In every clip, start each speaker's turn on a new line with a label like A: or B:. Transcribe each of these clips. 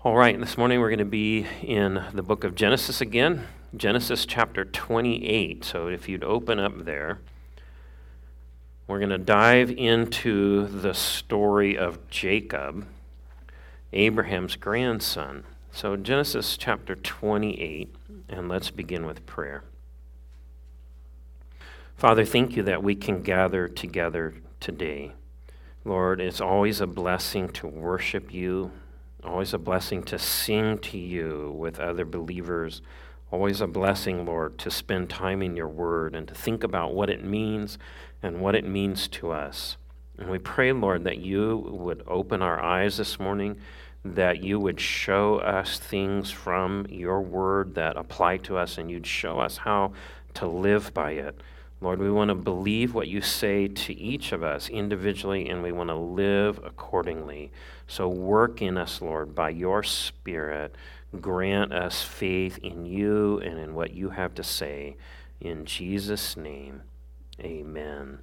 A: All right, this morning we're going to be in the book of Genesis again, Genesis chapter 28. So if you'd open up there, we're going to dive into the story of Jacob, Abraham's grandson. So Genesis chapter 28, and let's begin with prayer. Father, thank you that we can gather together today. Lord, it's always a blessing to worship you. Always a blessing to sing to you with other believers. Always a blessing, Lord, to spend time in your word and to think about what it means and what it means to us. And we pray, Lord, that you would open our eyes this morning, that you would show us things from your word that apply to us, and you'd show us how to live by it. Lord, we want to believe what you say to each of us individually, and we want to live accordingly. So work in us, Lord, by your Spirit. Grant us faith in you and in what you have to say. In Jesus' name, amen.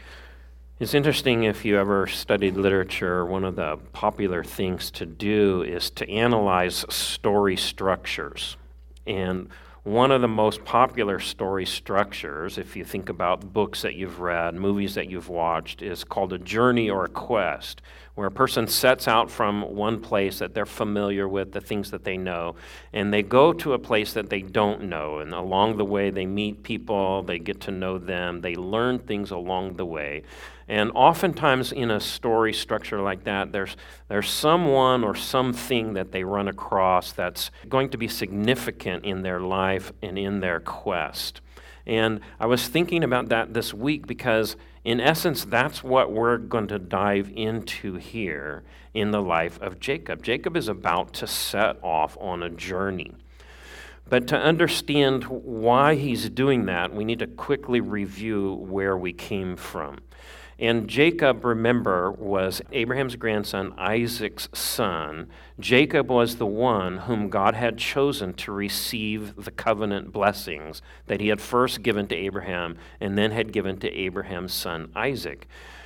A: It's interesting, if you ever studied literature, one of the popular things to do is to analyze story structures. And one of the most popular story structures, if you think about books that you've read, movies that you've watched, is called a journey or a quest, where a person sets out from one place that they're familiar with, the things that they know, and they go to a place that they don't know. And along the way, they meet people, they get to know them, they learn things along the way. And oftentimes in a story structure like that, there's someone or something that they run across that's going to be significant in their life and in their quest. And I was thinking about that this week because, in essence, that's what we're going to dive into here in the life of Jacob. Jacob is about to set off on a journey. But to understand why he's doing that, we need to quickly review where we came from. And Jacob, remember, was Abraham's grandson, Isaac's son. Jacob was the one whom God had chosen to receive the covenant blessings that he had first given to Abraham and then had given to Abraham's son, Isaac.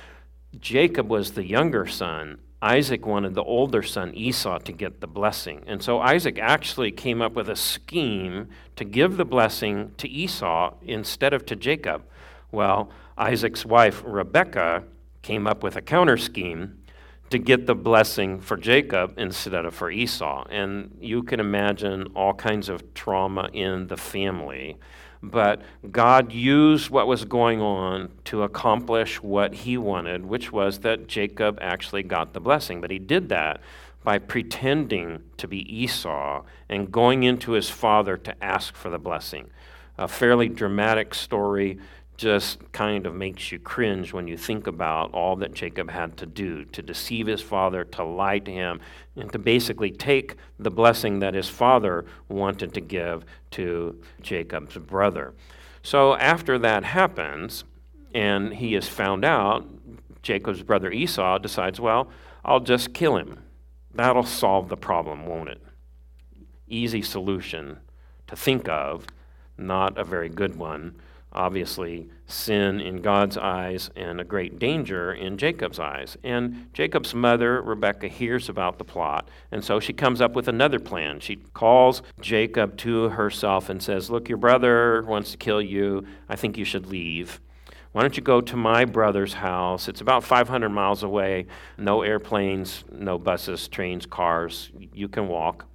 A: Jacob was the younger son. Isaac wanted the older son, Esau, to get the blessing. And so Isaac actually came up with a scheme to give the blessing to Esau instead of to Jacob. Well, Isaac's wife, Rebekah, came up with a counter scheme to get the blessing for Jacob instead of for Esau. And you can imagine all kinds of trauma in the family. But God used what was going on to accomplish what he wanted, which was that Jacob actually got the blessing. But he did that by pretending to be Esau and going into his father to ask for the blessing. A fairly dramatic story. Just kind of makes you cringe when you think about all that Jacob had to do to deceive his father, to lie to him, and to basically take the blessing that his father wanted to give to Jacob's brother. So after that happens, and he is found out, Jacob's brother Esau decides, well, I'll just kill him. That'll solve the problem, won't it? Easy solution to think of, not a very good one. Obviously, sin in God's eyes and a great danger in Jacob's eyes. And Jacob's mother, Rebekah, hears about the plot, and so she comes up with another plan. She calls Jacob to herself and says, look, your brother wants to kill you. I think you should leave. Why don't you go to my brother's house? It's about 500 miles away. No airplanes, no buses, trains, cars. You can walk.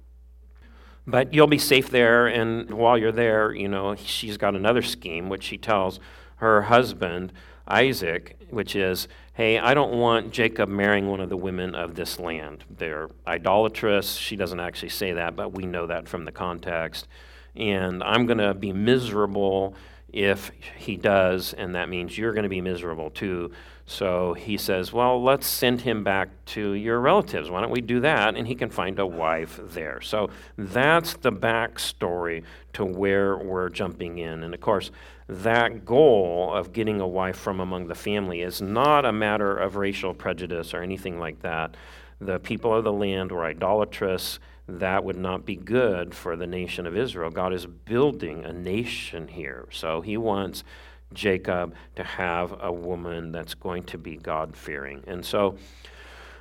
A: But you'll be safe there, and while you're there, she's got another scheme, which she tells her husband, Isaac, which is, hey, I don't want Jacob marrying one of the women of this land. They're idolatrous. She doesn't actually say that, but we know that from the context. And I'm going to be miserable if he does, and that means you're going to be miserable too. So he says, well, let's send him back to your relatives. Why don't we do that? And he can find a wife there. So that's the backstory to where we're jumping in. And of course, that goal of getting a wife from among the family is not a matter of racial prejudice or anything like that. The people of the land were idolatrous. That would not be good for the nation of Israel. God is building a nation here. So he wants Jacob to have a woman that's going to be God-fearing. And so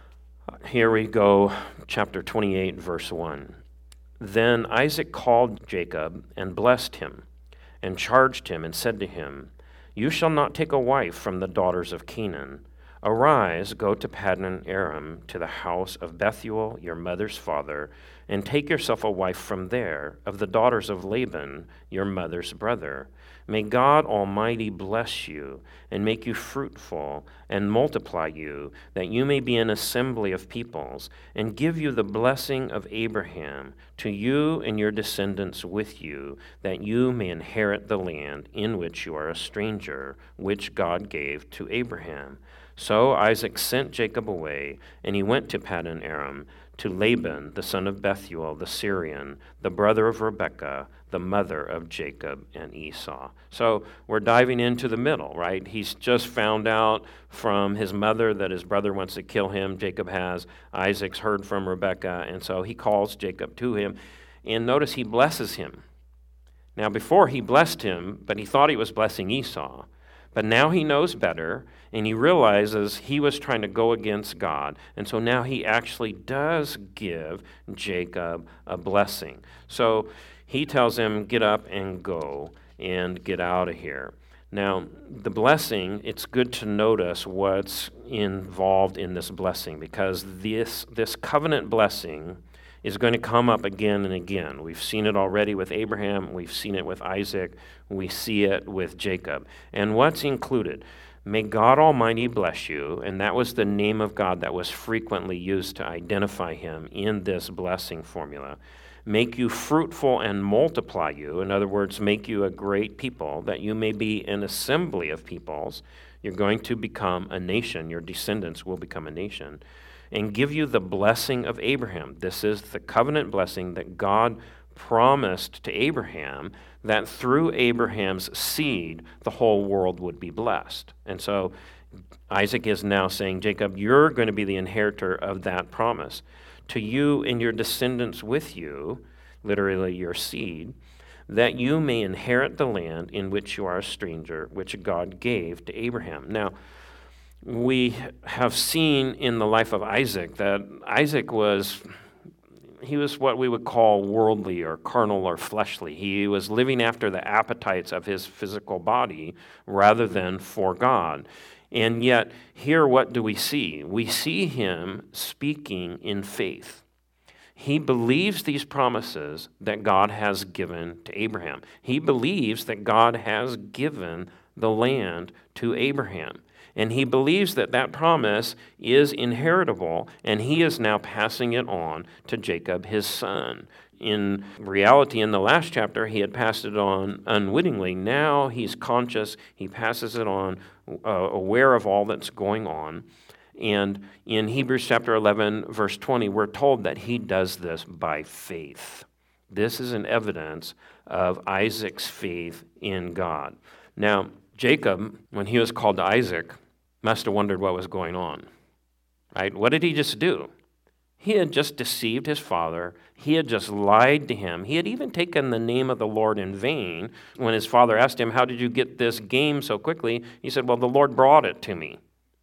A: Here we go, chapter 28, verse 1. Then Isaac called Jacob and blessed him, and charged him and said to him, You shall not take a wife from the daughters of Canaan. Arise, go to Paddan Aram, to the house of Bethuel, your mother's father, and take yourself a wife from there, of the daughters of Laban, your mother's brother. May God Almighty bless you, and make you fruitful, and multiply you, that you may be an assembly of peoples, and give you the blessing of Abraham, to you and your descendants with you, that you may inherit the land in which you are a stranger, which God gave to Abraham. So Isaac sent Jacob away, and he went to Paddan Aram, to Laban, the son of Bethuel the Syrian, the brother of Rebekah, the mother of Jacob and Esau. So we're diving into the middle, right? He's just found out from his mother that his brother wants to kill him. Jacob has. Isaac's heard from Rebekah, and so he calls Jacob to him. And notice he blesses him. Now, before he blessed him, but he thought he was blessing Esau. But now he knows better, and he realizes he was trying to go against God. And so now he actually does give Jacob a blessing. So he tells him, get up and go and get out of here. Now, the blessing, it's good to notice what's involved in this blessing, because this covenant blessing is going to come up again and again. We've seen it already with Abraham. We've seen it with Isaac. We see it with Jacob. And what's included? May God Almighty bless you. And that was the name of God that was frequently used to identify him in this blessing formula. Make you fruitful and multiply you. In other words, make you a great people, that you may be an assembly of peoples. You're going to become a nation. Your descendants will become a nation. And give you the blessing of Abraham. This is the covenant blessing that God promised to Abraham, that through Abraham's seed, the whole world would be blessed. And so Isaac is now saying, Jacob, you're going to be the inheritor of that promise. To you and your descendants with you, literally your seed, that you may inherit the land in which you are a stranger, which God gave to Abraham. Now, we have seen in the life of Isaac that Isaac was what we would call worldly or carnal or fleshly. He was living after the appetites of his physical body rather than for God. And yet, here what do we see? We see him speaking in faith. He believes these promises that God has given to Abraham. He believes that God has given the land to Abraham. And he believes that that promise is inheritable, and he is now passing it on to Jacob, his son. In reality, in the last chapter, he had passed it on unwittingly. Now he's conscious. He passes it on, aware of all that's going on. And in Hebrews chapter 11, verse 20, we're told that he does this by faith. This is an evidence of Isaac's faith in God. Now, Jacob, when he was called to Isaac, must have wondered what was going on, right? What did he just do? He had just deceived his father. He had just lied to him. He had even taken the name of the Lord in vain. When his father asked him, how did you get this game so quickly? He said, well, the Lord brought it to me.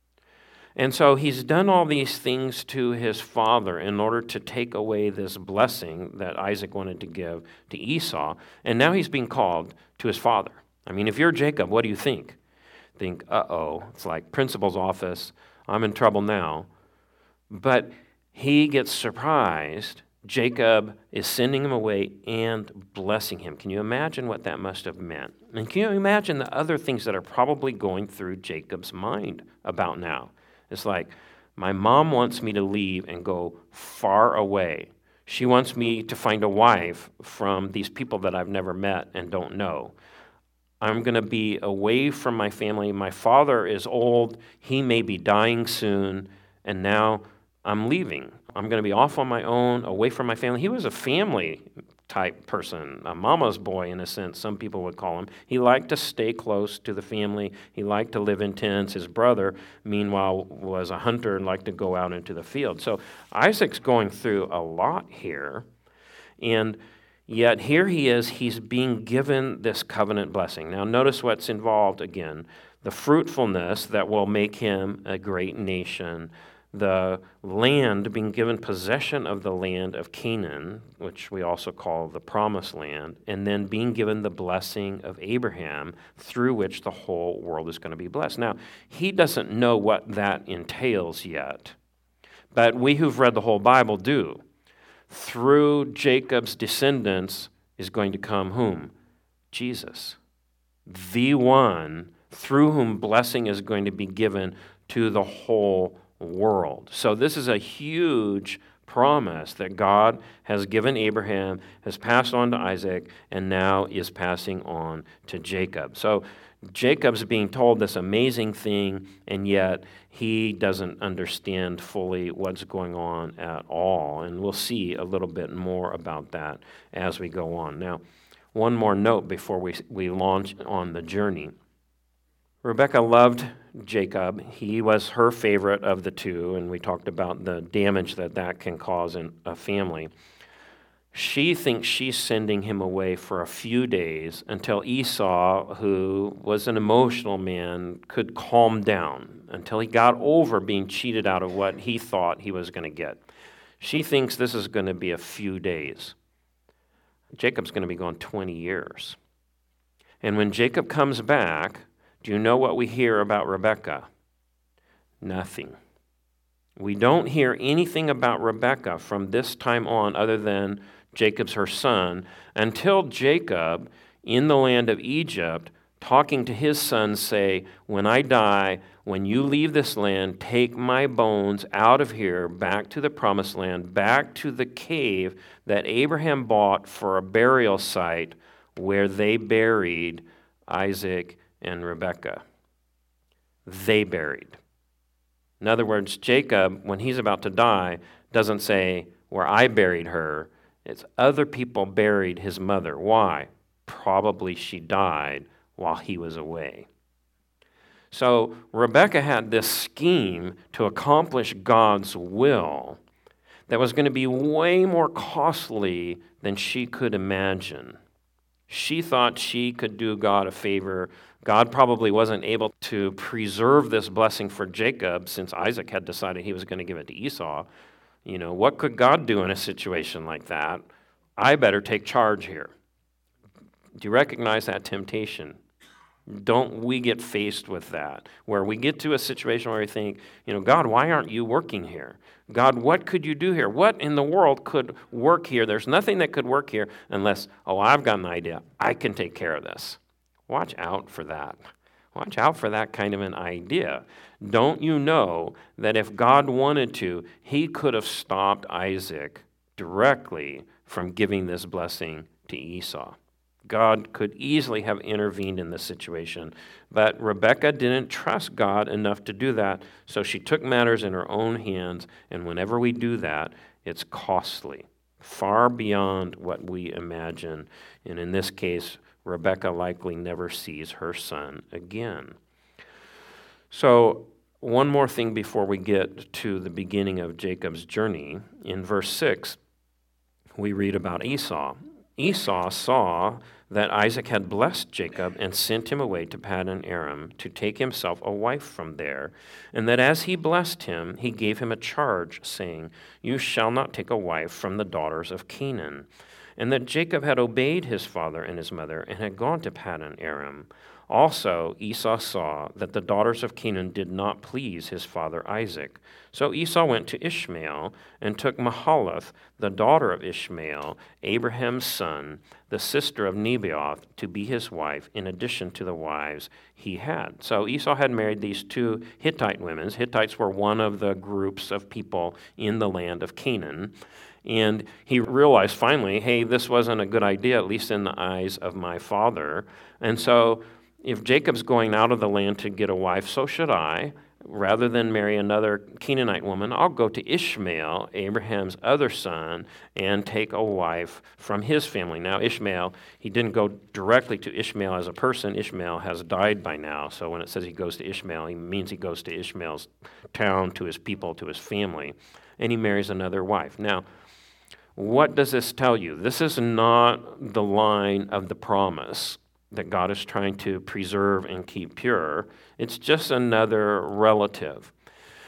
A: And so he's done all these things to his father in order to take away this blessing that Isaac wanted to give to Esau. And now he's being called to his father. I mean, if you're Jacob, what do you think? Think, it's like principal's office. I'm in trouble now. But he gets surprised. Jacob is sending him away and blessing him. Can you imagine what that must have meant? And can you imagine the other things that are probably going through Jacob's mind about now? It's like, my mom wants me to leave and go far away. She wants me to find a wife from these people that I've never met and don't know. I'm going to be away from my family. My father is old. He may be dying soon. And now I'm leaving. I'm going to be off on my own, away from my family. He was a family type person, a mama's boy in a sense, some people would call him. He liked to stay close to the family. He liked to live in tents. His brother, meanwhile, was a hunter and liked to go out into the field. So Isaac's going through a lot here. And yet here he is, he's being given this covenant blessing. Now notice what's involved again. The fruitfulness that will make him a great nation. the land, being given possession of the land of Canaan, which we also call the promised land, and then being given the blessing of Abraham, through which the whole world is going to be blessed. Now, he doesn't know what that entails yet, but we who've read the whole Bible do. Through Jacob's descendants is going to come whom? Jesus, the one through whom blessing is going to be given to the whole world. So this is a huge promise that God has given Abraham, has passed on to Isaac, and now is passing on to Jacob. So Jacob's being told this amazing thing, and yet he doesn't understand fully what's going on at all. And we'll see a little bit more about that as we go on. Now, one more note before we launch on the journey. Rebekah loved Jacob. He was her favorite of the two, and we talked about the damage that can cause in a family. She thinks she's sending him away for a few days until Esau, who was an emotional man, could calm down, until he got over being cheated out of what he thought he was going to get. She thinks this is going to be a few days. Jacob's going to be gone 20 years. And when Jacob comes back, do you know what we hear about Rebekah? Nothing. We don't hear anything about Rebekah from this time on other than Jacob's her son, until Jacob, in the land of Egypt, talking to his sons, say, when I die, when you leave this land, take my bones out of here, back to the promised land, back to the cave that Abraham bought for a burial site where they buried Isaac and Rebekah. They buried. In other words, Jacob, when he's about to die, doesn't say, where I buried her. It's other people buried his mother. Why? Probably she died while he was away. So Rebekah had this scheme to accomplish God's will that was going to be way more costly than she could imagine. She thought she could do God a favor. God probably wasn't able to preserve this blessing for Jacob since Isaac had decided he was going to give it to Esau. You know, what could God do in a situation like that? I better take charge here. Do you recognize that temptation? Don't we get faced with that, where we get to a situation where we think, God, why aren't you working here? God, what could you do here? What in the world could work here? There's nothing that could work here unless, I've got an idea. I can take care of this. Watch out for that. Watch out for that kind of an idea. Don't you know that if God wanted to, he could have stopped Isaac directly from giving this blessing to Esau? God could easily have intervened in this situation, but Rebekah didn't trust God enough to do that, so she took matters in her own hands, and whenever we do that, it's costly, far beyond what we imagine. And in this case, Rebekah likely never sees her son again. So, one more thing before we get to the beginning of Jacob's journey. In verse 6, we read about Esau. Esau saw that Isaac had blessed Jacob and sent him away to Paddan Aram to take himself a wife from there, and that as he blessed him, he gave him a charge, saying, "You shall not take a wife from the daughters of Canaan." And that Jacob had obeyed his father and his mother and had gone to Paddan Aram. Also Esau saw that the daughters of Canaan did not please his father Isaac. So Esau went to Ishmael and took Mahalath, the daughter of Ishmael, Abraham's son, the sister of Nebaioth, to be his wife, in addition to the wives he had. So Esau had married these two Hittite women. Hittites were one of the groups of people in the land of Canaan. And he realized finally, hey, this wasn't a good idea, at least in the eyes of my father. And so if Jacob's going out of the land to get a wife, so should I. Rather than marry another Canaanite woman, I'll go to Ishmael, Abraham's other son, and take a wife from his family. Now, Ishmael, he didn't go directly to Ishmael as a person. Ishmael has died by now. So when it says he goes to Ishmael, he means he goes to Ishmael's town, to his people, to his family. And he marries another wife. Now, what does this tell you? This is not the line of the promise that God is trying to preserve and keep pure. It's just another relative.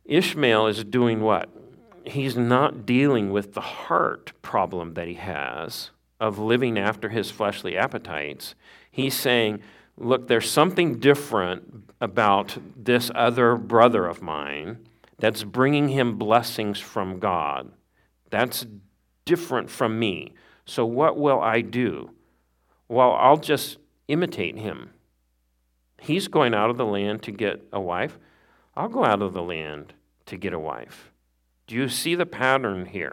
A: Ishmael is doing what? He's not dealing with the heart problem that he has of living after his fleshly appetites. He's saying, look, there's something different about this other brother of mine that's bringing him blessings from God. That's different from me. So what will I do? Well, I'll just imitate him. He's going out of the land to get a wife. I'll go out of the land to get a wife. Do you see the pattern here?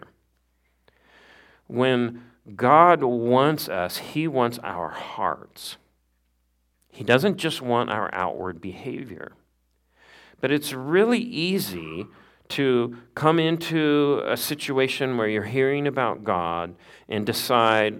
A: When God wants us, he wants our hearts. He doesn't just want our outward behavior. But it's really easy to come into a situation where you're hearing about God and decide,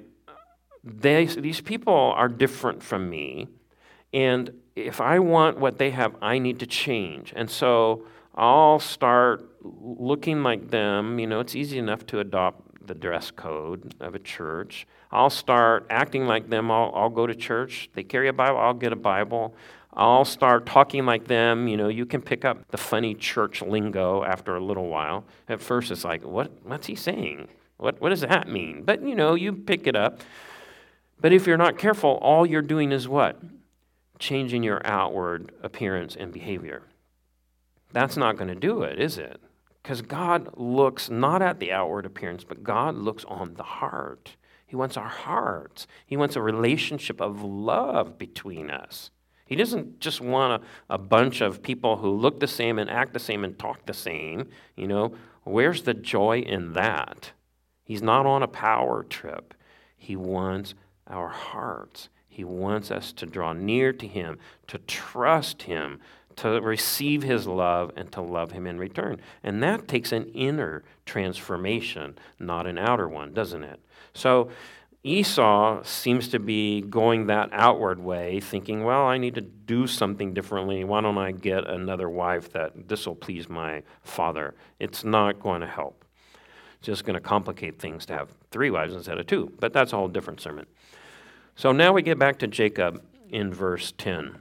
A: these people are different from me, and if I want what they have, I need to change. And so I'll start looking like them. It's easy enough to adopt the dress code of a church. I'll start acting like them. I'll go to church. They carry a Bible. I'll get a Bible. I'll start talking like them. You can pick up the funny church lingo after a little while. At first, it's like, what's he saying? What does that mean? But, you pick it up. But if you're not careful, all you're doing is what? Changing your outward appearance and behavior. That's not going to do it, is it? Because God looks not at the outward appearance, but God looks on the heart. He wants our hearts. He wants a relationship of love between us. He doesn't just want a bunch of people who look the same and act the same and talk the same. Where's the joy in that? He's not on a power trip. He wants our hearts. He wants us to draw near to him, to trust him, to receive his love, and to love him in return. And that takes an inner transformation, not an outer one, doesn't it? So Esau seems to be going that outward way, thinking, well, I need to do something differently. Why don't I get another wife that this will please my father? It's not going to help. It's just going to complicate things to have 3 wives instead of 2. But that's a whole different sermon. So now we get back to Jacob in verse 10.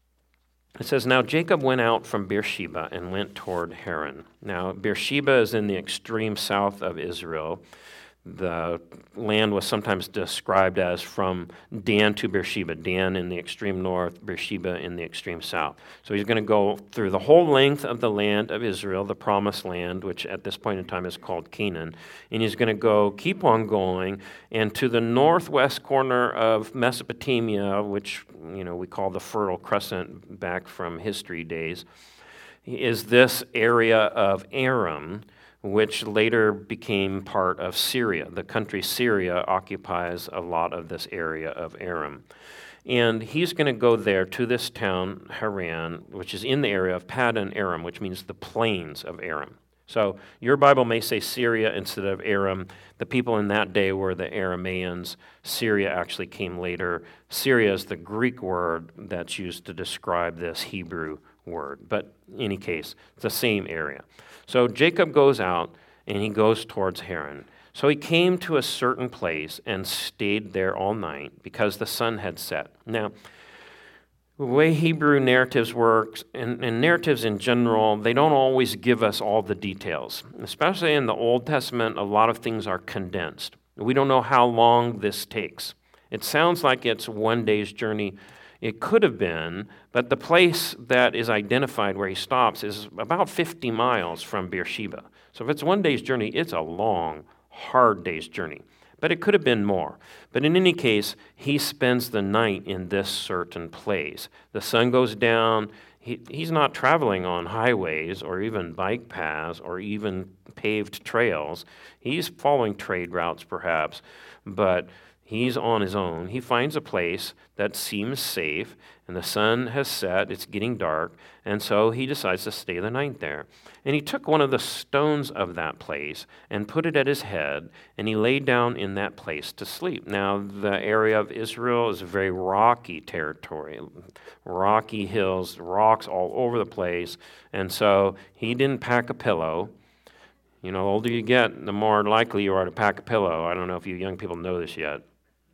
A: It says, now Jacob went out from Beersheba and went toward Haran. Now Beersheba is in the extreme south of Israel. The land was sometimes described as from Dan to Beersheba. Dan in the extreme north, Beersheba in the extreme south. So he's going to go through the whole length of the land of Israel, the promised land, which at this point in time is called Canaan. And he's going to keep on going, and to the northwest corner of Mesopotamia, which we call the Fertile Crescent back from history days, is this area of Aram, which later became part of Syria. The country Syria occupies a lot of this area of Aram. And he's going to go there to this town, Haran, which is in the area of Paddan Aram, which means the plains of Aram. So your Bible may say Syria instead of Aram. The people in that day were the Arameans. Syria actually came later. Syria is the Greek word that's used to describe this Hebrew word. But in any case, it's the same area. So Jacob goes out, and he goes towards Haran. So he came to a certain place and stayed there all night because the sun had set. Now, the way Hebrew narratives work, and narratives in general, they don't always give us all the details. Especially in the Old Testament, a lot of things are condensed. We don't know how long this takes. It sounds like it's one day's journey. It could have been, but the place that is identified where he stops is about 50 miles from Beersheba. So if it's one day's journey, it's a long, hard day's journey. But it could have been more. But in any case, he spends the night in this certain place. The sun goes down. He's not traveling on highways or even bike paths or even paved trails. He's following trade routes perhaps, but he's on his own. He finds a place that seems safe, and the sun has set. It's getting dark, and so he decides to stay the night there. And he took one of the stones of that place and put it at his head, and he lay down in that place to sleep. Now, the area of Israel is a very rocky territory, rocky hills, rocks all over the place, and so he didn't pack a pillow. The older you get, the more likely you are to pack a pillow. I don't know if you young people know this yet.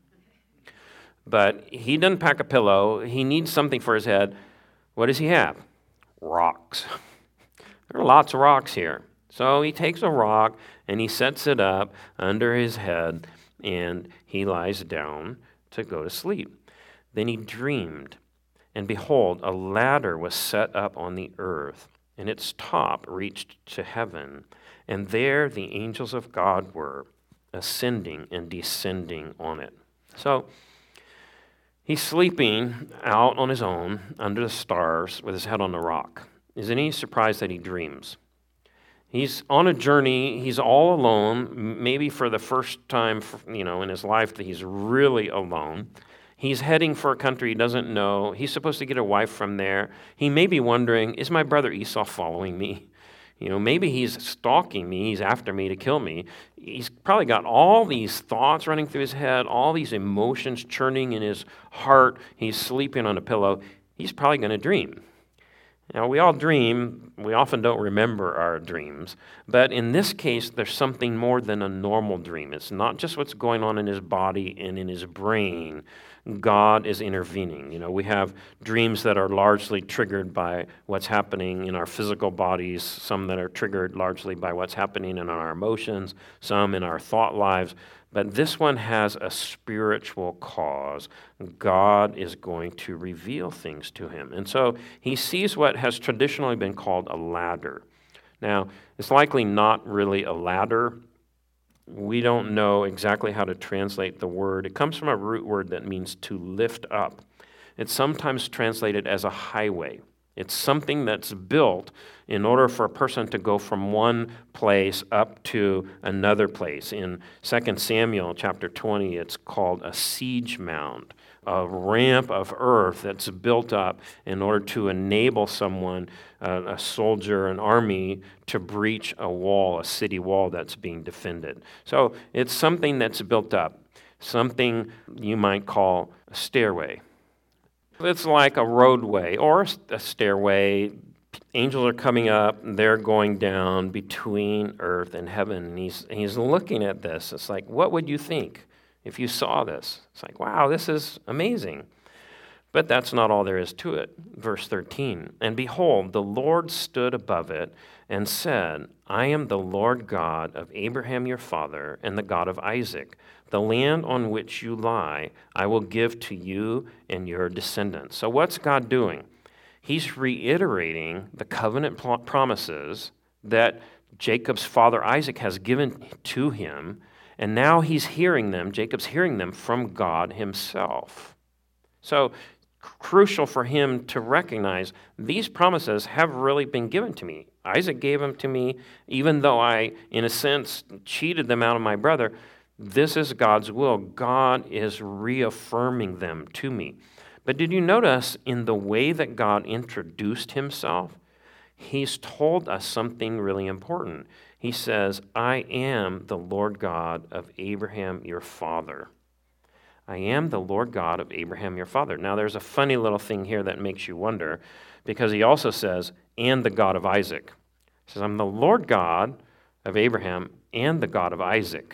A: But he doesn't pack a pillow. He needs something for his head. What does he have? Rocks. There are lots of rocks here. So he takes a rock and he sets it up under his head and he lies down to go to sleep. Then he dreamed, and behold, a ladder was set up on the earth, and its top reached to heaven. And there the angels of God were, ascending and descending on it. So he's sleeping out on his own under the stars with his head on the rock. Is it any surprise that he dreams? He's on a journey. He's all alone, maybe for the first time, in his life that he's really alone. He's heading for a country he doesn't know. He's supposed to get a wife from there. He may be wondering, is my brother Esau following me? Maybe he's stalking me. He's after me to kill me. He's probably got all these thoughts running through his head, all these emotions churning in his heart. He's sleeping on a pillow. He's probably going to dream. Now, we all dream. We often don't remember our dreams. But in this case, there's something more than a normal dream. It's not just what's going on in his body and in his brain. God is intervening. We have dreams that are largely triggered by what's happening in our physical bodies, some that are triggered largely by what's happening in our emotions, some in our thought lives. But this one has a spiritual cause. God is going to reveal things to him. And so he sees what has traditionally been called a ladder. Now, it's likely not really a ladder. We don't know exactly how to translate the word. It comes from a root word that means to lift up. It's sometimes translated as a highway. It's something that's built in order for a person to go from one place up to another place. In 2 Samuel chapter 20, it's called a siege mound, a ramp of earth that's built up in order to enable someone, a soldier, an army, to breach a wall, a city wall that's being defended. So it's something that's built up, something you might call a stairway. It's like a roadway or a stairway. Angels are coming up, they're going down between earth and heaven. And he's looking at this. It's like, what would you think if you saw this? It's like, wow, this is amazing. But that's not all there is to it. Verse 13, and behold, the Lord stood above it and said, I am the Lord God of Abraham your father and the God of Isaac. The land on which you lie, I will give to you and your descendants. So what's God doing? He's reiterating the covenant promises that Jacob's father Isaac has given to him, and now he's hearing them, Jacob's hearing them from God himself. So crucial for him to recognize these promises have really been given to me. Isaac gave them to me, even though I, in a sense, cheated them out of my brother. This is God's will. God is reaffirming them to me. But did you notice in the way that God introduced himself, he's told us something really important. He says, I am the Lord God of Abraham your father. I am the Lord God of Abraham your father. Now there's a funny little thing here that makes you wonder, because he also says, and the God of Isaac. He says, I'm the Lord God of Abraham and the God of Isaac.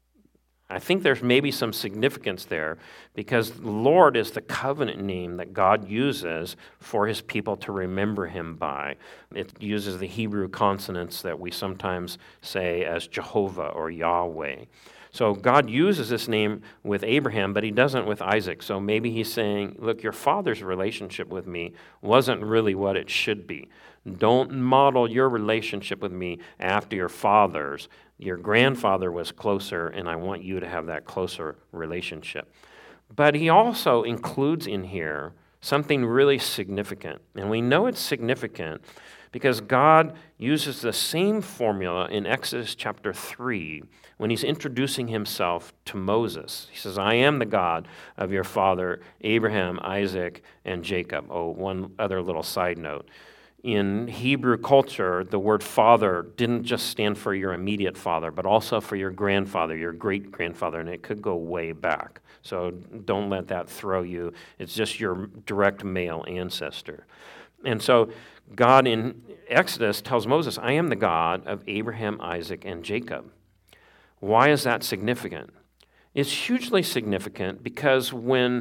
A: I think there's maybe some significance there because Lord is the covenant name that God uses for his people to remember him by. It uses the Hebrew consonants that we sometimes say as Jehovah or Yahweh. So God uses this name with Abraham, but he doesn't with Isaac. So maybe he's saying, look, your father's relationship with me wasn't really what it should be. Don't model your relationship with me after your father's. Your grandfather was closer, and I want you to have that closer relationship. But he also includes in here something really significant. And we know it's significant because God uses the same formula in Exodus chapter 3 when he's introducing himself to Moses. He says, I am the God of your father, Abraham, Isaac, and Jacob. Oh, one other little side note. In Hebrew culture, the word father didn't just stand for your immediate father, but also for your grandfather, your great-grandfather, and it could go way back. So don't let that throw you. It's just your direct male ancestor. And so God in Exodus tells Moses, I am the God of Abraham, Isaac, and Jacob. Why is that significant? It's hugely significant because when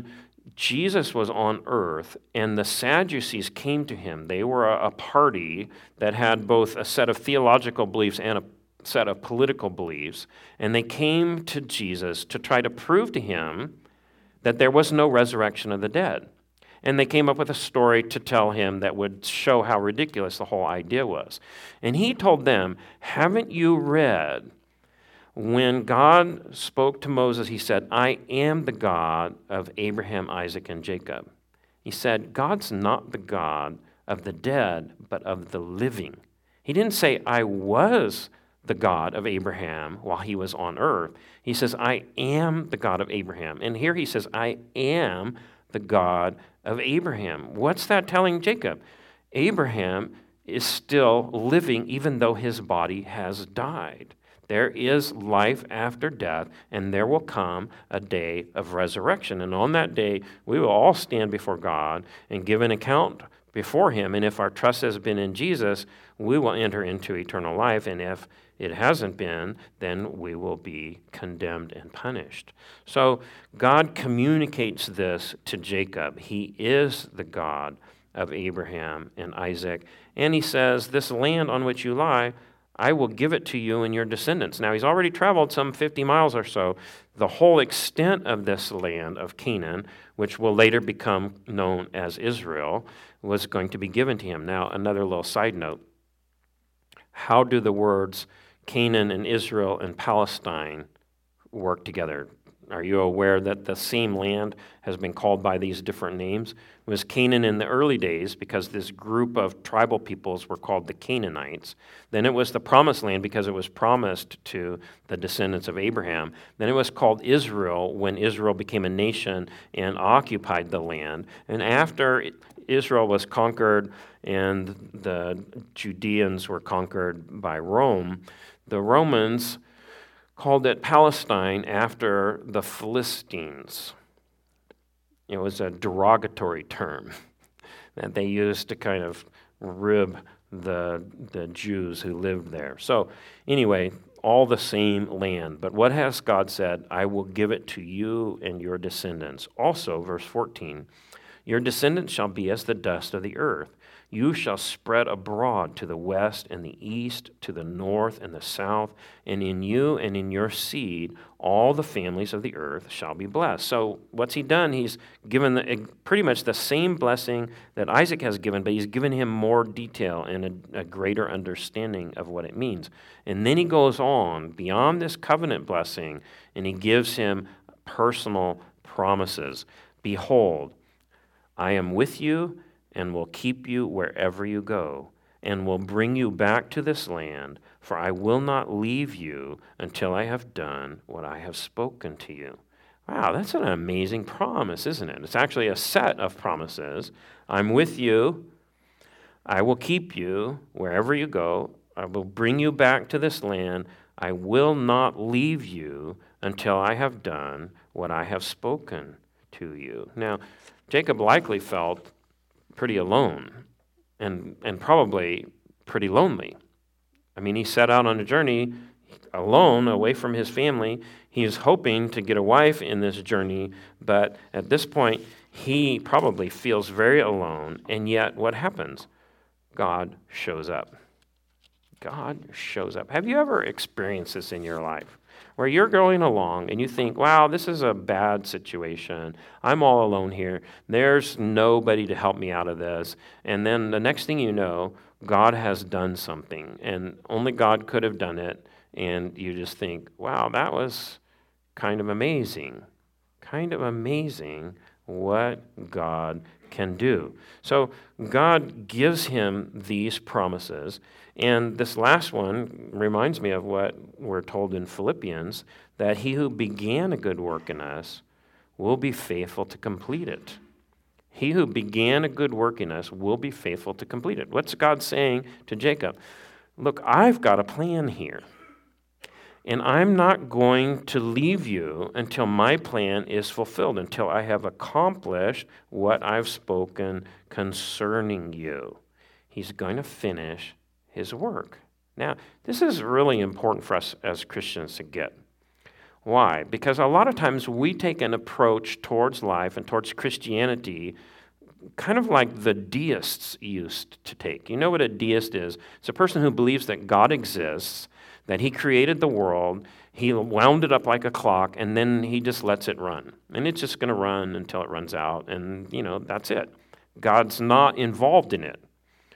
A: Jesus was on earth, and the Sadducees came to him. They were a party that had both a set of theological beliefs and a set of political beliefs, and they came to Jesus to try to prove to him that there was no resurrection of the dead. And they came up with a story to tell him that would show how ridiculous the whole idea was. And he told them, haven't you read when God spoke to Moses, he said, I am the God of Abraham, Isaac, and Jacob. He said, God's not the God of the dead, but of the living. He didn't say, I was the God of Abraham while he was on earth. He says, I am the God of Abraham. And here he says, I am the God of Abraham. What's that telling Jacob? Abraham is still living even though his body has died. There is life after death, and there will come a day of resurrection. And on that day, we will all stand before God and give an account before him. And if our trust has been in Jesus, we will enter into eternal life. And if it hasn't been, then we will be condemned and punished. So God communicates this to Jacob. He is the God of Abraham and Isaac. And he says, this land on which you lie, I will give it to you and your descendants. Now, he's already traveled some 50 miles or so. The whole extent of this land of Canaan, which will later become known as Israel, was going to be given to him. Now, another little side note. How do the words Canaan and Israel and Palestine work together? Are you aware that the same land has been called by these different names? It was Canaan in the early days because this group of tribal peoples were called the Canaanites. Then it was the Promised Land because it was promised to the descendants of Abraham. Then it was called Israel when Israel became a nation and occupied the land. And after Israel was conquered and the Judeans were conquered by Rome, the Romans called it Palestine after the Philistines. It was a derogatory term that they used to kind of rib the Jews who lived there. So anyway, all the same land. But what has God said? I will give it to you and your descendants. Also, verse 14, your descendants shall be as the dust of the earth. You shall spread abroad to the west and the east, to the north and the south, and in you and in your seed all the families of the earth shall be blessed. So what's he done? He's given pretty much the same blessing that Isaac has given, but he's given him more detail and a greater understanding of what it means. And then he goes on beyond this covenant blessing, and he gives him personal promises. Behold, I am with you and will keep you wherever you go, and will bring you back to this land, for I will not leave you until I have done what I have spoken to you. Wow, that's an amazing promise, isn't it? It's actually a set of promises. I'm with you. I will keep you wherever you go. I will bring you back to this land. I will not leave you until I have done what I have spoken to you. Now, Jacob likely felt pretty alone and probably pretty lonely. I mean, he set out on a journey alone, away from his family. He's hoping to get a wife in this journey, but at this point, he probably feels very alone. And yet, what happens? God shows up. God shows up. Have you ever experienced this in your life? Where you're going along and you think, wow, this is a bad situation. I'm all alone here. There's nobody to help me out of this. And then the next thing you know, God has done something, and only God could have done it. And you just think, wow, that was kind of amazing. Kind of amazing what God can do. So God gives him these promises. And this last one reminds me of what we're told in Philippians, that he who began a good work in us will be faithful to complete it. He who began a good work in us will be faithful to complete it. What's God saying to Jacob? Look, I've got a plan here. And I'm not going to leave you until my plan is fulfilled, until I have accomplished what I've spoken concerning you. He's going to finish his work. Now, this is really important for us as Christians to get. Why? Because a lot of times we take an approach towards life and towards Christianity kind of like the deists used to take. You know what a deist is? It's a person who believes that God exists, that he created the world, he wound it up like a clock, and then he just lets it run. And it's just going to run until it runs out, and, that's it. God's not involved in it.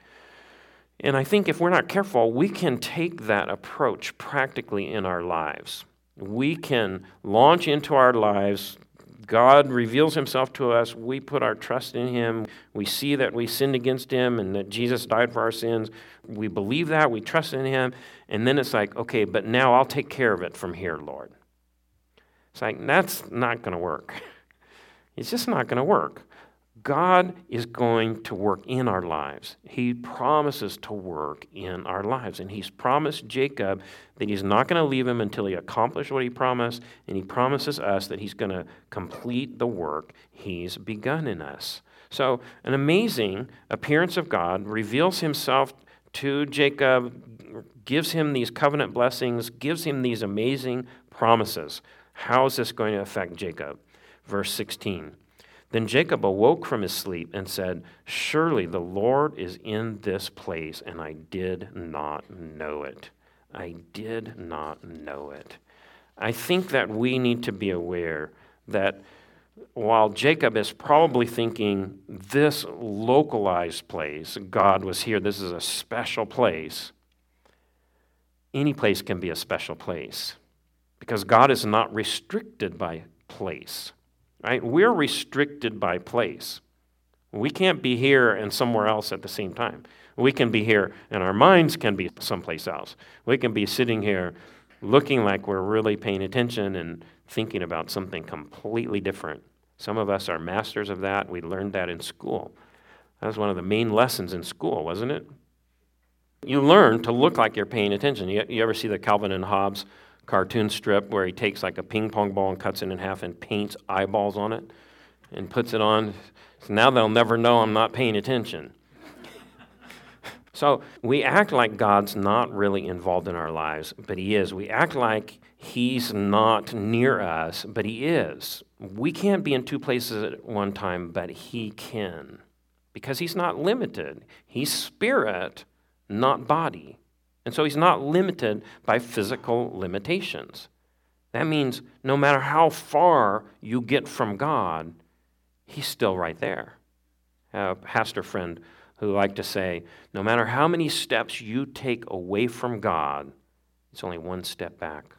A: And I think if we're not careful, we can take that approach practically in our lives. We can launch into our lives. God reveals himself to us. We put our trust in him. We see that we sinned against him and that Jesus died for our sins. We believe that. We trust in him. And then it's like, okay, but now I'll take care of it from here, Lord. It's like, that's not going to work. It's just not going to work. God is going to work in our lives. He promises to work in our lives. And he's promised Jacob that he's not going to leave him until he accomplishes what he promised. And he promises us that he's going to complete the work he's begun in us. So an amazing appearance of God reveals himself to Jacob, gives him these covenant blessings, gives him these amazing promises. How is this going to affect Jacob? Verse 16. Then Jacob awoke from his sleep and said, "Surely the Lord is in this place, and I did not know it." I did not know it. I think that we need to be aware that while Jacob is probably thinking, this localized place, God was here, this is a special place, any place can be a special place because God is not restricted by place. Right? We're restricted by place. We can't be here and somewhere else at the same time. We can be here and our minds can be someplace else. We can be sitting here looking like we're really paying attention and thinking about something completely different. Some of us are masters of that. We learned that in school. That was one of the main lessons in school, wasn't it? You learn to look like you're paying attention. You ever see the Calvin and Hobbes cartoon strip where he takes like a ping pong ball and cuts it in half and paints eyeballs on it and puts it on? So now they'll never know I'm not paying attention. So we act like God's not really involved in our lives, but he is. We act like he's not near us, but he is. We can't be in two places at one time, but he can, because he's not limited. He's spirit, not body. And so he's not limited by physical limitations. That means no matter how far you get from God, he's still right there. I have a pastor friend who liked to say, no matter how many steps you take away from God, it's only one step back.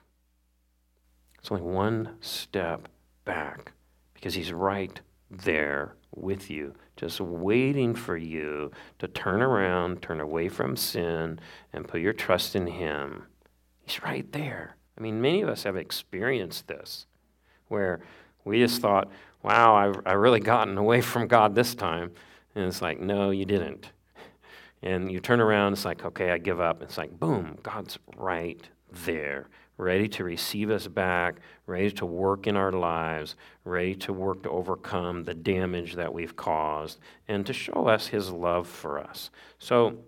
A: It's only one step back because he's right there with you, just waiting for you to turn around, turn away from sin, and put your trust in him. He's right there. I mean, many of us have experienced this, where we just thought, wow, I've really gotten away from God this time. And it's like, no, you didn't. And you turn around, it's like, okay, I give up. It's like, boom, God's right there, ready to receive us back, ready to work in our lives, ready to work to overcome the damage that we've caused, and to show us his love for us. So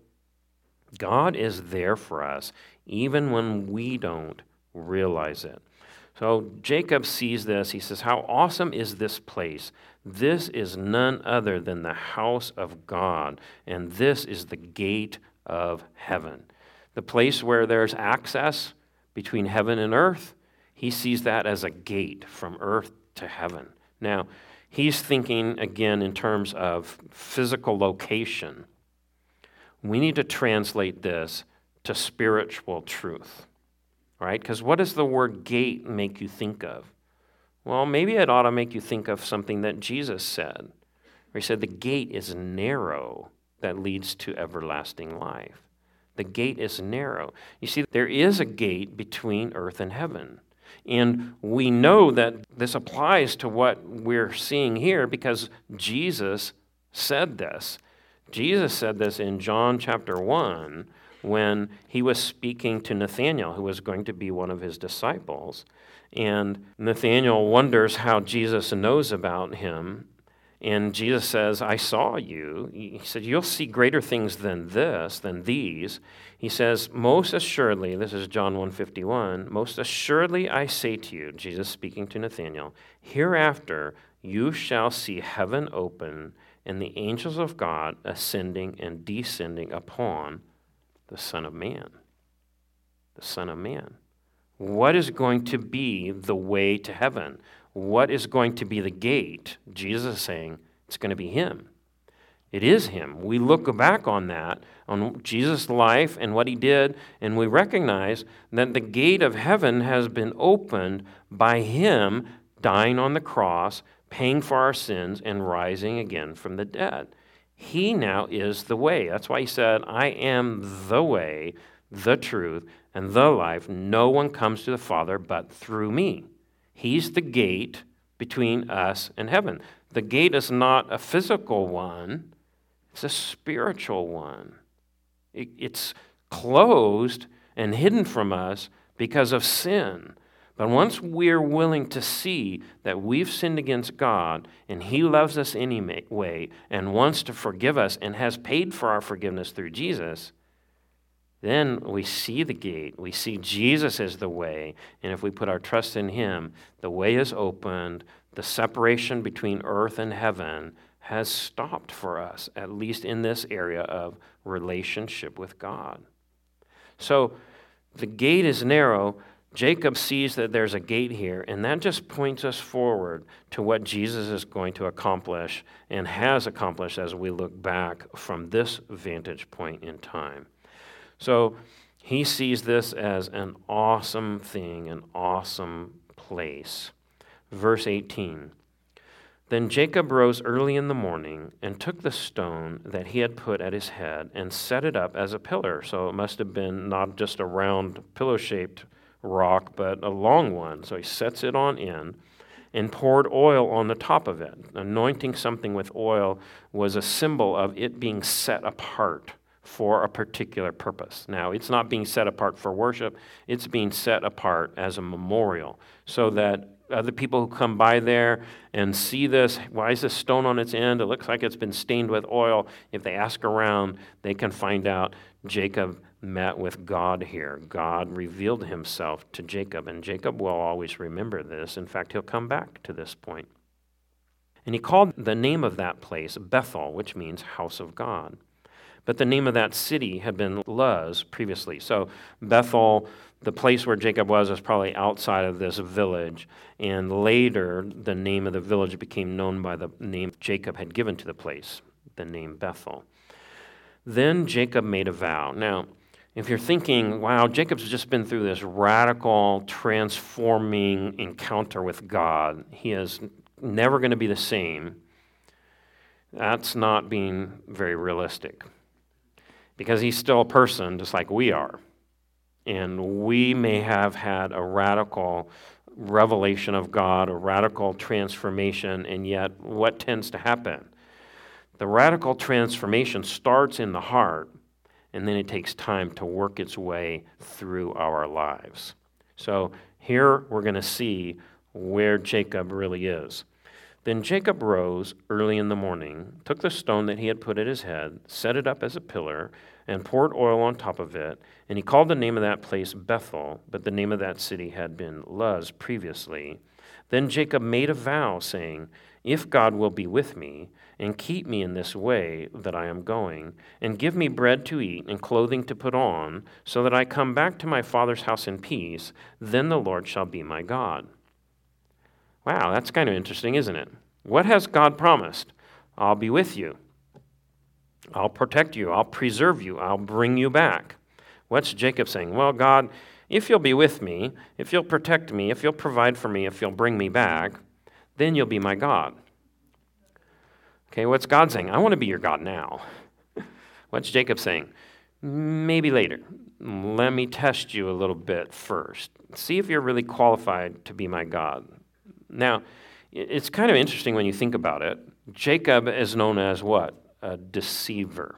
A: God is there for us, even when we don't realize it. So Jacob sees this. He says, how awesome is this place? This is none other than the house of God, and this is the gate of heaven. The place where there's access between heaven and earth, he sees that as a gate from earth to heaven. Now, he's thinking again in terms of physical location. We need to translate this to spiritual truth, right? Because what does the word gate make you think of? Well, maybe it ought to make you think of something that Jesus said, where he said the gate is narrow that leads to everlasting life. The gate is narrow. You see, there is a gate between earth and heaven. And we know that this applies to what we're seeing here because Jesus said this. Jesus said this in John chapter 1 when he was speaking to Nathanael, who was going to be one of his disciples. And Nathanael wonders how Jesus knows about him. And Jesus says, I saw you. He said, you'll see greater things than these. He says, most assuredly, this is John 1:51, most assuredly I say to you, Jesus speaking to Nathanael, hereafter you shall see heaven open and the angels of God ascending and descending upon the Son of Man. The Son of Man. What is going to be the way to heaven? What is going to be the gate? Jesus is saying it's going to be him. It is him. We look back on that, on Jesus' life and what he did, and we recognize that the gate of heaven has been opened by him dying on the cross, paying for our sins, and rising again from the dead. He now is the way. That's why he said, I am the way, the truth, and the life. No one comes to the Father but through me. He's the gate between us and heaven. The gate is not a physical one. It's a spiritual one. It's closed and hidden from us because of sin. But once we're willing to see that we've sinned against God and he loves us anyway and wants to forgive us and has paid for our forgiveness through Jesus, then we see the gate. We see Jesus as the way. And if we put our trust in him, the way is opened. The separation between earth and heaven has stopped for us, at least in this area of relationship with God. So the gate is narrow. Jacob sees that there's a gate here, and that just points us forward to what Jesus is going to accomplish and has accomplished as we look back from this vantage point in time. So he sees this as an awesome thing, an awesome place. Verse 18, then Jacob rose early in the morning and took the stone that he had put at his head and set it up as a pillar. So it must have been not just a round pillow-shaped rock, but a long one. So he sets it on end and poured oil on the top of it. Anointing something with oil was a symbol of it being set apart for a particular purpose. Now, it's not being set apart for worship. It's being set apart as a memorial so that other people who come by there and see this, why is this stone on its end? It looks like it's been stained with oil. If they ask around, they can find out Jacob met with God here. God revealed himself to Jacob, and Jacob will always remember this. In fact, he'll come back to this point. And he called the name of that place Bethel, which means house of God. But the name of that city had been Luz previously. So Bethel, the place where Jacob was probably outside of this village. And later, the name of the village became known by the name Jacob had given to the place, the name Bethel. Then Jacob made a vow. Now, if you're thinking, wow, Jacob's just been through this radical, transforming encounter with God. He is never going to be the same. That's not being very realistic. Because he's still a person just like we are. And we may have had a radical revelation of God, a radical transformation, and yet what tends to happen? The radical transformation starts in the heart, and then it takes time to work its way through our lives. So here we're going to see where Jacob really is. Then Jacob rose early in the morning, took the stone that he had put at his head, set it up as a pillar, and poured oil on top of it. And he called the name of that place Bethel, but the name of that city had been Luz previously. Then Jacob made a vow, saying, if God will be with me, and keep me in this way that I am going, and give me bread to eat and clothing to put on, so that I come back to my father's house in peace, then the Lord shall be my God. Wow, that's kind of interesting, isn't it? What has God promised? I'll be with you. I'll protect you. I'll preserve you. I'll bring you back. What's Jacob saying? Well, God, if you'll be with me, if you'll protect me, if you'll provide for me, if you'll bring me back, then you'll be my God. Okay, what's God saying? I want to be your God now. What's Jacob saying? Maybe later. Let me test you a little bit first. See if you're really qualified to be my God. Now, it's kind of interesting when you think about it. Jacob is known as what? A deceiver.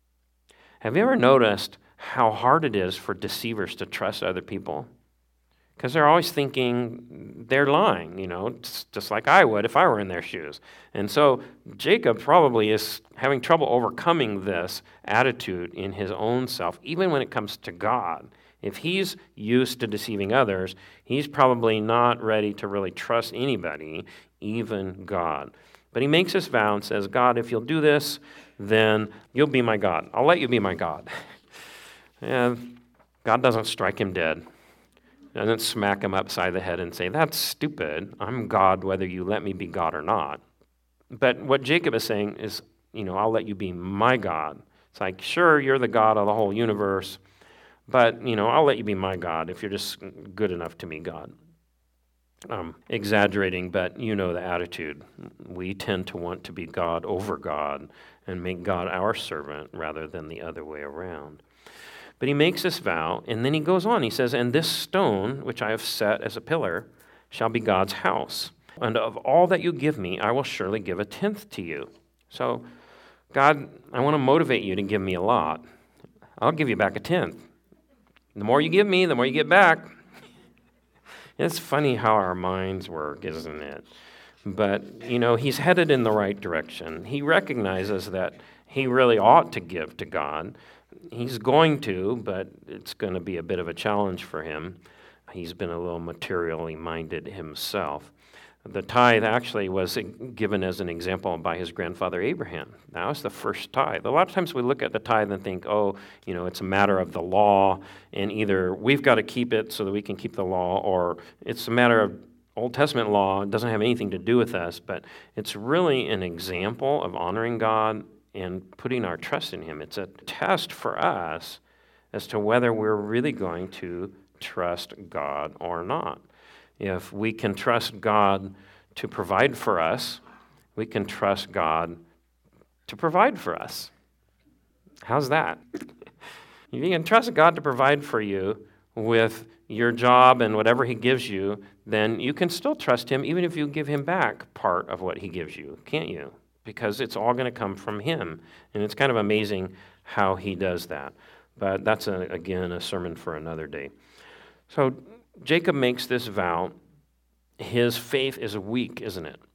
A: Have you ever noticed how hard it is for deceivers to trust other people? Because they're always thinking they're lying, just like I would if I were in their shoes. And so Jacob probably is having trouble overcoming this attitude in his own self, even when it comes to God. If he's used to deceiving others, he's probably not ready to really trust anybody, even God. But he makes this vow and says, God, if you'll do this, then you'll be my God. I'll let you be my God. And God doesn't strike him dead. Doesn't smack him upside the head and say, that's stupid. I'm God whether you let me be God or not. But what Jacob is saying is, I'll let you be my God. It's like, sure, you're the God of the whole universe, but, I'll let you be my God if you're just good enough to me, God. Exaggerating, but you know the attitude. We tend to want to be God over God and make God our servant rather than the other way around. But he makes this vow, and then he goes on. He says, and this stone, which I have set as a pillar, shall be God's house. And of all that you give me, I will surely give a tenth to you. So, God, I want to motivate you to give me a lot. I'll give you back a tenth. The more you give me, the more you get back. It's funny how our minds work, isn't it? But, he's headed in the right direction. He recognizes that he really ought to give to God. He's going to, but it's going to be a bit of a challenge for him. He's been a little materially minded himself. The tithe actually was given as an example by his grandfather Abraham. That was the first tithe. A lot of times we look at the tithe and think, it's a matter of the law, and either we've got to keep it so that we can keep the law, or it's a matter of Old Testament law. It doesn't have anything to do with us, but it's really an example of honoring God and putting our trust in him. It's a test for us as to whether we're really going to trust God or not. If we can trust God to provide for us, we can trust God to provide for us. How's that? If you can trust God to provide for you with your job and whatever he gives you, then you can still trust him even if you give him back part of what he gives you, can't you? Because it's all going to come from him. And it's kind of amazing how he does that. But that's, again, a sermon for another day. So Jacob makes this vow. His faith is weak, isn't it?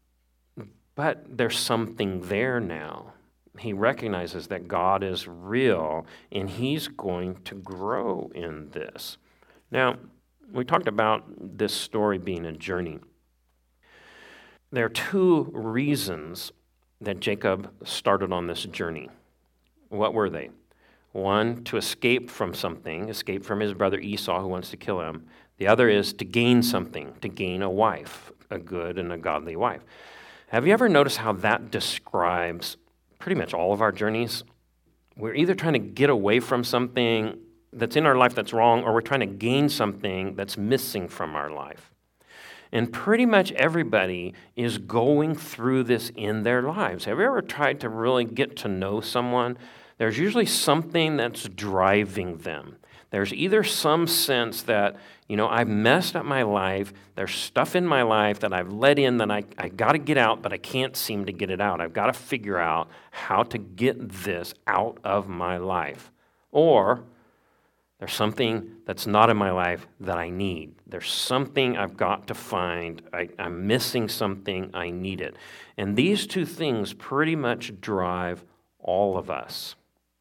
A: But there's something there now. He recognizes that God is real, and he's going to grow in this. Now, we talked about this story being a journey. There are two reasons that Jacob started on this journey. What were they? One, to escape from something, escape from his brother Esau who wants to kill him. The other is to gain something, to gain a wife, a good and a godly wife. Have you ever noticed how that describes pretty much all of our journeys? We're either trying to get away from something that's in our life that's wrong, or we're trying to gain something that's missing from our life. And pretty much everybody is going through this in their lives. Have you ever tried to really get to know someone? There's usually something that's driving them. There's either some sense that, I've messed up my life. There's stuff in my life that I've let in that I got to get out, but I can't seem to get it out. I've got to figure out how to get this out of my life. Or there's something that's not in my life that I need. There's something I've got to find. I'm missing something. I need it. And these two things pretty much drive all of us.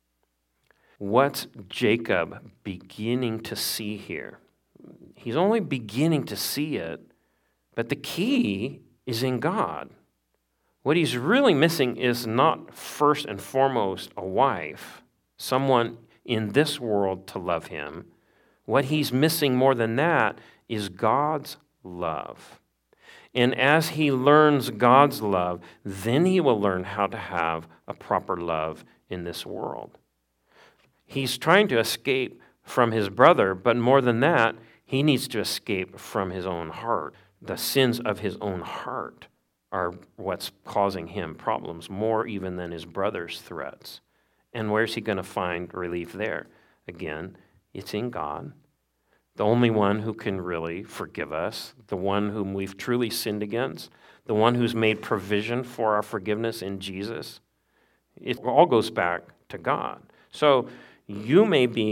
A: What's Jacob beginning to see here? He's only beginning to see it, but the key is in God. What he's really missing is not first and foremost a wife, someone in this world to love him. What he's missing more than that is God's love. And as he learns God's love, then he will learn how to have a proper love in this world. He's trying to escape from his brother, but more than that, he needs to escape from his own heart. The sins of his own heart are what's causing him problems, more even than his brother's threats. And where's he going to find relief there? Again, it's in God, the only one who can really forgive us, the one whom we've truly sinned against, the one who's made provision for our forgiveness in Jesus. It all goes back to God. So you may be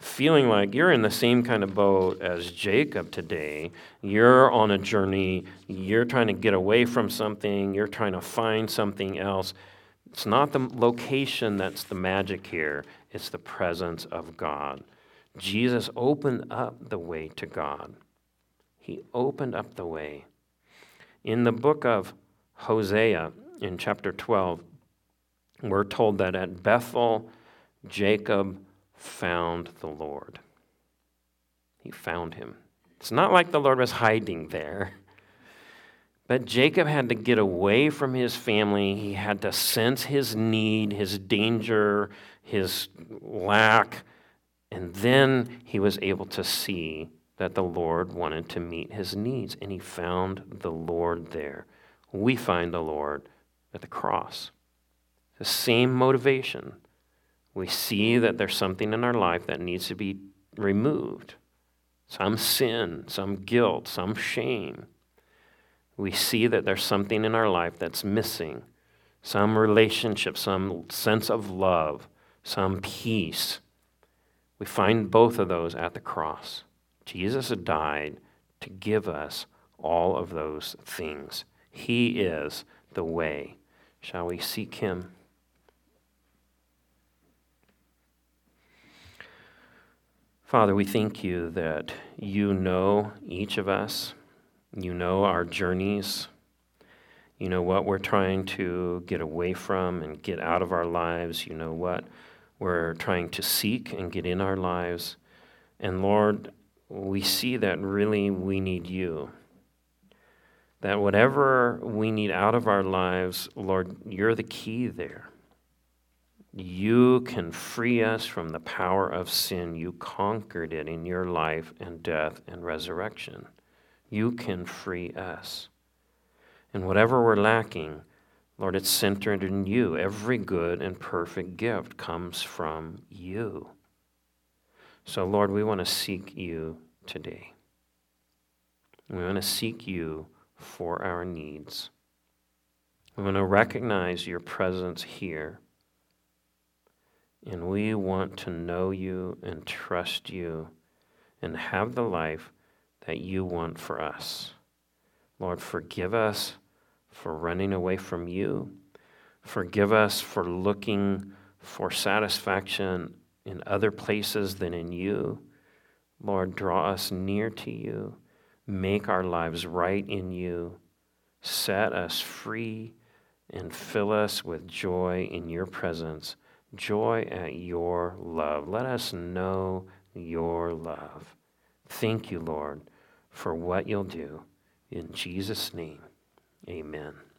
A: feeling like you're in the same kind of boat as Jacob today. You're on a journey. You're trying to get away from something. You're trying to find something else. It's not the location that's the magic here. It's the presence of God. Jesus opened up the way to God. He opened up the way. In the book of Hosea, in chapter 12, we're told that at Bethel, Jacob found the Lord. He found him. It's not like the Lord was hiding there. But Jacob had to get away from his family. He had to sense his need, his danger, his lack. And then he was able to see that the Lord wanted to meet his needs. And he found the Lord there. We find the Lord at the cross. The same motivation. We see that there's something in our life that needs to be removed. Some sin, some guilt, some shame. We see that there's something in our life that's missing. Some relationship, some sense of love, some peace. We find both of those at the cross. Jesus died to give us all of those things. He is the way. Shall we seek him? Father, we thank you that you know each of us. You know our journeys. You know what we're trying to get away from and get out of our lives. You know what we're trying to seek and get in our lives. And Lord, we see that really we need you. That whatever we need out of our lives, Lord, you're the key there. You can free us from the power of sin. You conquered it in your life and death and resurrection. You can free us. And whatever we're lacking, Lord, it's centered in you. Every good and perfect gift comes from you. So, Lord, we want to seek you today. We want to seek you for our needs. We want to recognize your presence here. And we want to know you and trust you and have the life that you want for us. Lord, forgive us for running away from you. Forgive us for looking for satisfaction in other places than in you. Lord, draw us near to you. Make our lives right in you. Set us free and fill us with joy in your presence. Joy at your love. Let us know your love. Thank you, Lord, for what you'll do. In Jesus' name, amen.